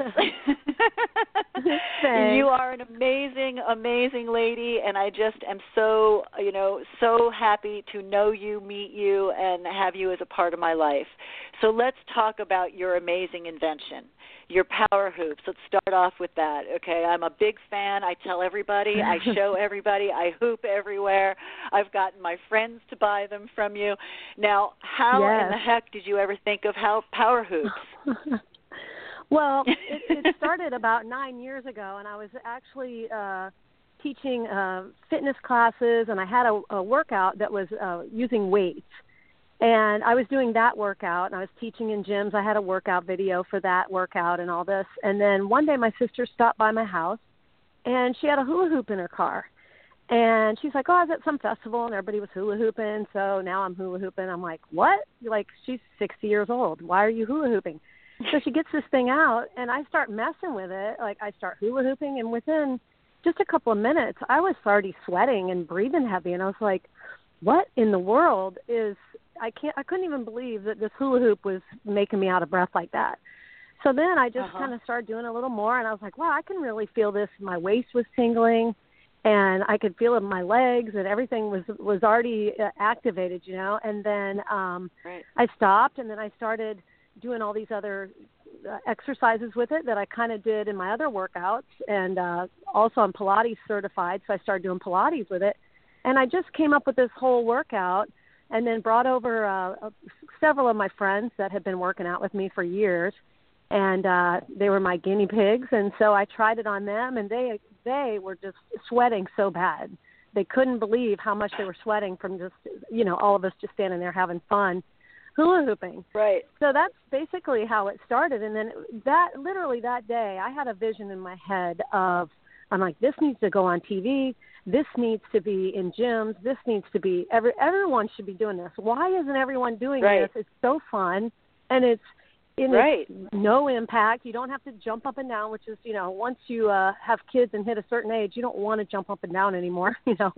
You are an amazing, amazing lady, and I just am so happy to know you, meet you, and have you as a part of my life. So let's talk about your amazing invention, your Power Hoops. Let's start off with that, okay? I'm a big fan. I tell everybody. I show everybody. I hoop everywhere. I've gotten my friends to buy them from you. Now, how in the heck did you ever think of Power Hoops? Well, it started about 9 years ago, and I was actually teaching fitness classes, and I had a workout that was using weights. And I was doing that workout, and I was teaching in gyms. I had a workout video for that workout and all this. And then one day my sister stopped by my house, and she had a hula hoop in her car. And she's like, I was at some festival, and everybody was hula hooping, so now I'm hula hooping. I'm like, what? She's 60 years old. Why are you hula hooping? So she gets this thing out, and I start messing with it. I start hula hooping, and within just a couple of minutes, I was already sweating and breathing heavy. And I was like, what in the world is – I couldn't even believe that this hula hoop was making me out of breath like that. So then I just kind of started doing a little more, and I was like, wow, I can really feel this. My waist was tingling, and I could feel it in my legs, and everything was already activated, And then I stopped, and then I started – doing all these other exercises with it that I kind of did in my other workouts, and also I'm Pilates certified, so I started doing Pilates with it. And I just came up with this whole workout and then brought over several of my friends that had been working out with me for years, and they were my guinea pigs. And so I tried it on them, and they were just sweating so bad. They couldn't believe how much they were sweating from just, all of us just standing there having fun. hula hooping. Right. So that's basically how it started. And then that day, I had a vision in my head of, I'm like, this needs to go on TV. This needs to be in gyms. This needs to be, everyone should be doing this. Why isn't everyone doing this? It's so fun. And it's no impact. You don't have to jump up and down, which is, once you have kids and hit a certain age, you don't want to jump up and down anymore,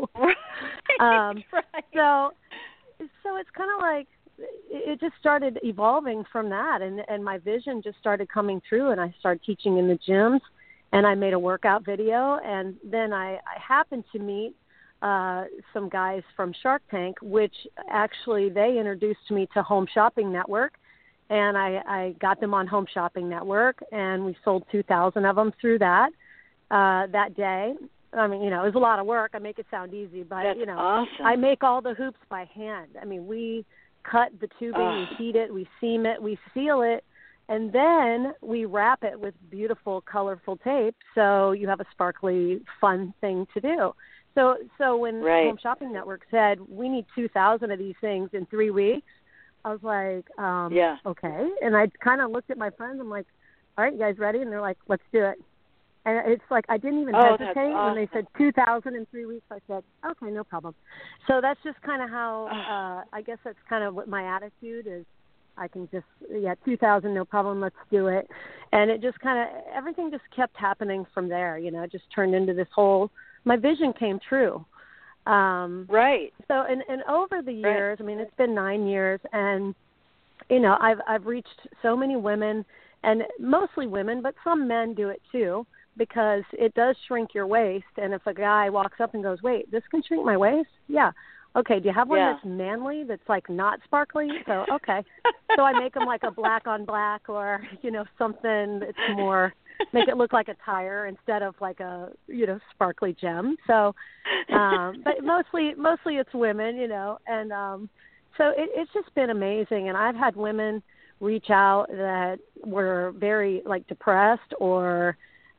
Right. So it's kind of like, it just started evolving from that, and my vision just started coming through, and I started teaching in the gyms, and I made a workout video, and then I happened to meet some guys from Shark Tank, which actually they introduced me to Home Shopping Network, and I got them on Home Shopping Network, and we sold 2,000 of them through that day. I mean, it was a lot of work. I make it sound easy, but, That's awesome. I make all the hoops by hand. I mean, we cut the tubing, we heat it, we seam it, we seal it, and then we wrap it with beautiful, colorful tape so you have a sparkly, fun thing to do. So when Home Shopping Network said, we need 2,000 of these things in 3 weeks, I was like, okay. And I kind of looked at my friends. I'm like, all right, you guys ready? And they're like, let's do it. And it's like I didn't even hesitate when they said 2,000 in 3 weeks. I said, okay, no problem. So that's just kind of how I guess that's kind of what my attitude is. I can just 2,000, no problem. Let's do it. And it just kind of everything just kept happening from there. It just turned into this whole. My vision came true. Right. So and over the years, I mean, it's been 9 years, and I've reached so many women, and mostly women, but some men do it too. Because it does shrink your waist, and if a guy walks up and goes, wait, this can shrink my waist? Yeah. Okay, do you have one that's manly, that's like not sparkly? So, okay. So I make them like a black on black or, something that's more, make it look like a tire instead of like a, sparkly gem. So, but mostly it's women, and so it's just been amazing. And I've had women reach out that were very like depressed or,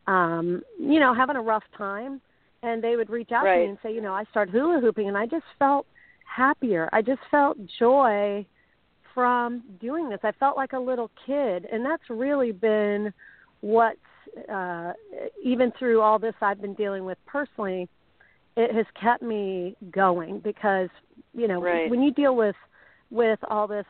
having a rough time, and they would reach out to me and say, I started hula hooping, and I just felt happier. I just felt joy from doing this. I felt like a little kid, and that's really been what's, even through all this I've been dealing with personally, it has kept me going because, when you deal with all this,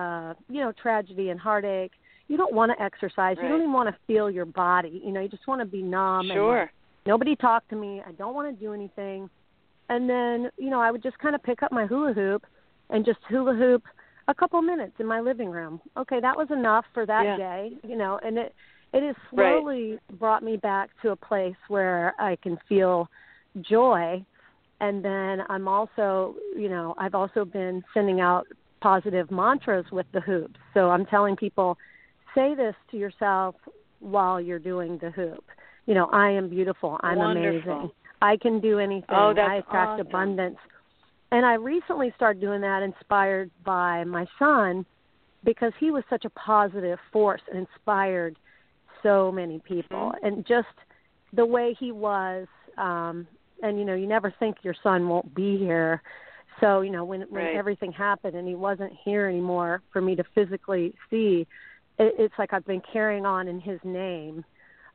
tragedy and heartache, you don't want to exercise. You don't even want to feel your body. You just want to be numb. Sure. And nobody talk to me. I don't want to do anything. And then, I would just kind of pick up my hula hoop and just hula hoop a couple minutes in my living room. Okay, that was enough for that day, and it has slowly brought me back to a place where I can feel joy. And then I'm also, I've also been sending out positive mantras with the hoops. So I'm telling people, say this to yourself while you're doing the hoop. I am beautiful. I'm amazing. I can do anything. I attract abundance. And I recently started doing that inspired by my son because he was such a positive force and inspired so many people. And just the way he was, and, you never think your son won't be here. So, when everything happened and he wasn't here anymore for me to physically see, it's like I've been carrying on in his name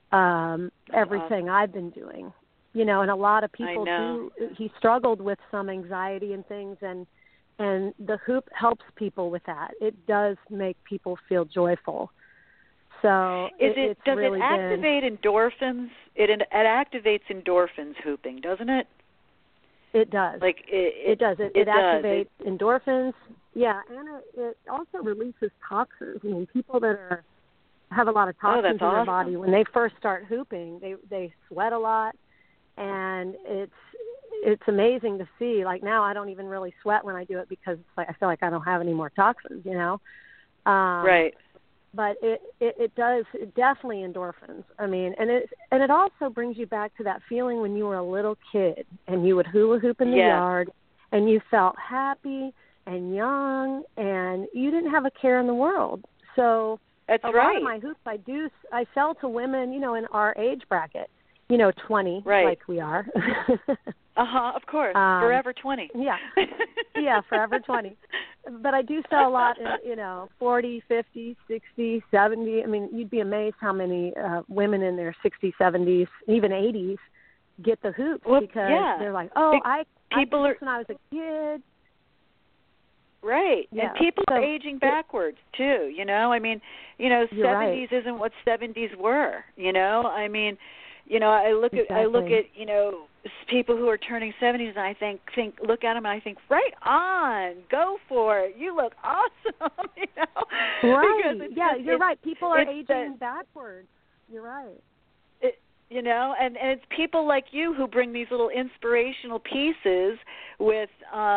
everything I've been doing, and a lot of people do. He struggled with some anxiety and things, and the hoop helps people with that. It does make people feel joyful. So does it activate endorphins? It activates endorphins, hooping, doesn't it? It does. Like it does. It activates endorphins. Yeah, and it also releases toxins. I mean, people that have a lot of toxins in their body, when they first start hooping, they sweat a lot, and it's amazing to see. Like now, I don't even really sweat when I do it because it's like I feel like I don't have any more toxins, Right. But it does definitely endorphins. I mean, and it also brings you back to that feeling when you were a little kid and you would hula hoop in the yard, and you felt happy and young, and you didn't have a care in the world. So that's a lot of my hoops I sell to women, in our age bracket, 20, like we are. Of course, forever 20. Yeah, forever 20. but I do sell a lot in, 40, 50, 60, 70. I mean, you'd be amazed how many women in their 60s, 70s, even 80s get the hoops because they're like, I did this when I was a kid. Right. Yeah. And people are aging backwards too, I mean, 70s right. isn't what 70s were, I mean, I look at people who are turning 70s and I think look at them and I think, right on, go for it. You look awesome, Right. Yeah, you're right. People are aging backwards. You're right. And it's people like you who bring these little inspirational pieces with,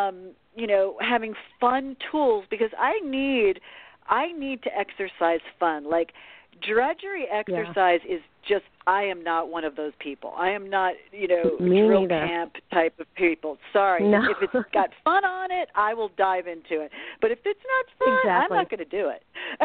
having fun tools, because I need to exercise fun. Like drudgery exercise is just, I am not one of those people. I am not, drill camp type of people. Sorry. No. If it's got fun on it, I will dive into it. But if it's not fun, I'm not going to do it.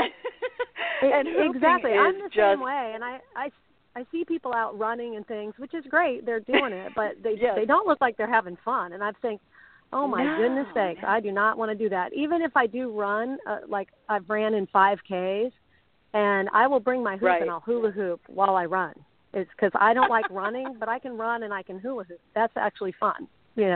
And exactly. I'm the same way, and I see people out running and things, which is great. They're doing it, but they don't look like they're having fun. And I think, oh, my goodness sakes, I do not want to do that. Even if I do run, like I've ran in 5Ks, and I will bring my hoop and I'll hula hoop while I run. It's because I don't like running, but I can run and I can hula hoop. That's actually fun,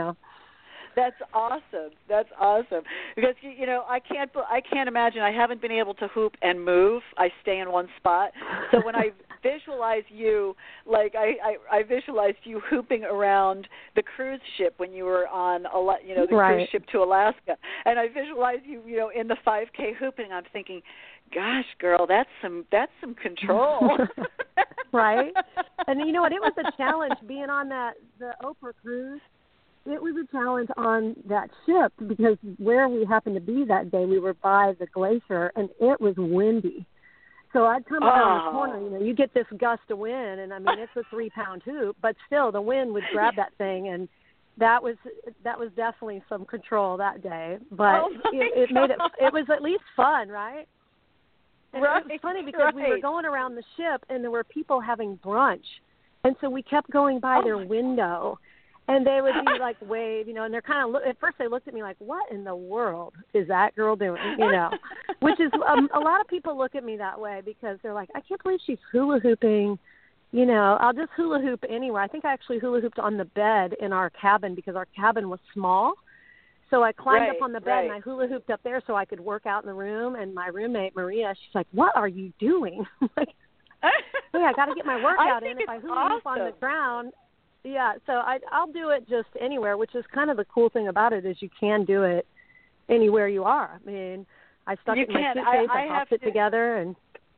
That's awesome. That's awesome. Because I can't imagine. I haven't been able to hoop and move. I stay in one spot. So when I visualize you, like I visualized you hooping around the cruise ship when you were on the cruise ship to Alaska, and I visualize you in the 5K hooping. I'm thinking, gosh, girl, that's some control. Right. And you know what? It was a challenge being on the Oprah cruise. It was a challenge on that ship because where we happened to be that day, we were by the glacier, and it was windy. So I'd come around the corner, you get this gust of wind, and I mean, it's a 3-pound hoop, but still the wind would grab that thing, and that was definitely some control that day. But it made it was at least fun, right? And it was funny because we were going around the ship, and there were people having brunch, and so we kept going by their window. And they would be like, wave, and they're kind of, at first they looked at me like, what in the world is that girl doing, which is, a lot of people look at me that way because they're like, I can't believe she's hula hooping, I'll just hula hoop anywhere. I think I actually hula hooped on the bed in our cabin because our cabin was small. So I climbed up on the bed and I hula hooped up there so I could work out in the room. And my roommate, Maria, she's like, what are you doing? I'm like, hey, I got to get my workout in. If I hula hoop on the ground. Yeah, so I'll do it just anywhere, which is kind of the cool thing about it is you can do it anywhere you are. I mean, I stuck it in my suitcase, I popped it together, and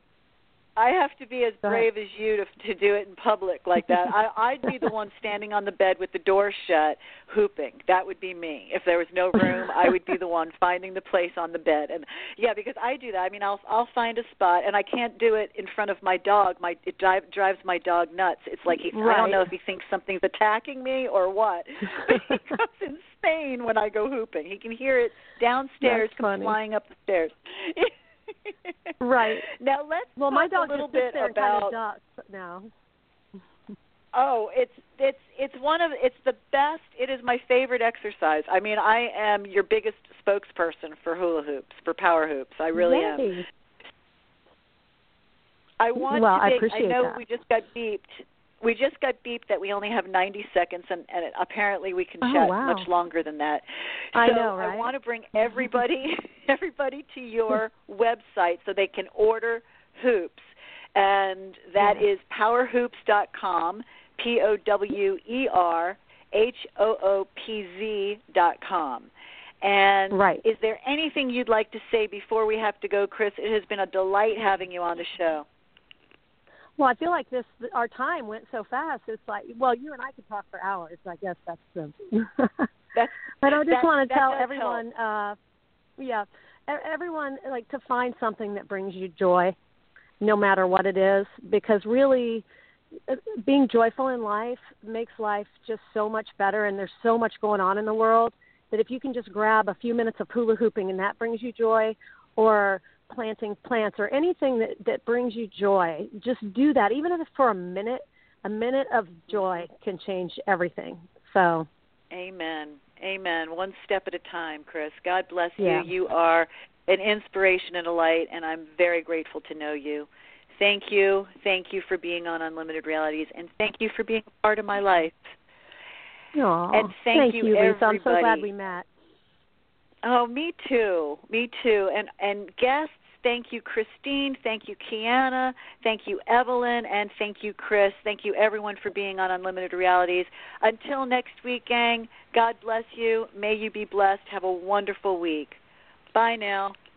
I have to be as brave as you to do it in public like that. I'd be the one standing on the bed with the door shut, hooping. That would be me. If there was no room, I would be the one finding the place on the bed. And because I do that. I mean, I'll find a spot, and I can't do it in front of my dog. It drives my dog nuts. It's like I don't know if he thinks something's attacking me or what. But he goes insane when I go hooping. He can hear it downstairs, come flying up the stairs. Right. Now let's talk my dog a little just bit there about. Kind of ducks now. Oh, it's the best. It is my favorite exercise. I mean, I am your biggest spokesperson for hula hoops, for power hoops. I really am. I know that. we just got beeped. We just got beeped that we only have 90 seconds, and apparently we can chat much longer than that. So I know, right? I want to bring everybody to your website so they can order hoops, and that is powerhoops.com, POWERHOOPZ.com. And is there anything you'd like to say before we have to go, Chris? It has been a delight having you on the show. Well, I feel like our time went so fast. It's like, well, you and I could talk for hours. I guess that's the. But I just want to tell everyone, everyone, like, to find something that brings you joy, no matter what it is, because really, being joyful in life makes life just so much better, and there's so much going on in the world that if you can just grab a few minutes of hula hooping and that brings you joy, or planting plants or anything that brings you joy, just do that. Even if it's for a minute of joy can change everything. So Amen. Amen. One step at a time, Chris. God bless Yeah. you. You are an inspiration and a light, and I'm very grateful to know you. Thank you. Thank you for being on Unlimited Realities, and thank you for being a part of my life. Aww, And thank you, Lisa. everybody. I'm so glad we met. Oh, me too. Me too. And guests, thank you, Christine. Thank you, Kiana. Thank you, Evelyn. And thank you, Chris. Thank you, everyone, for being on Unlimited Realities. Until next week, gang, God bless you. May you be blessed. Have a wonderful week. Bye now.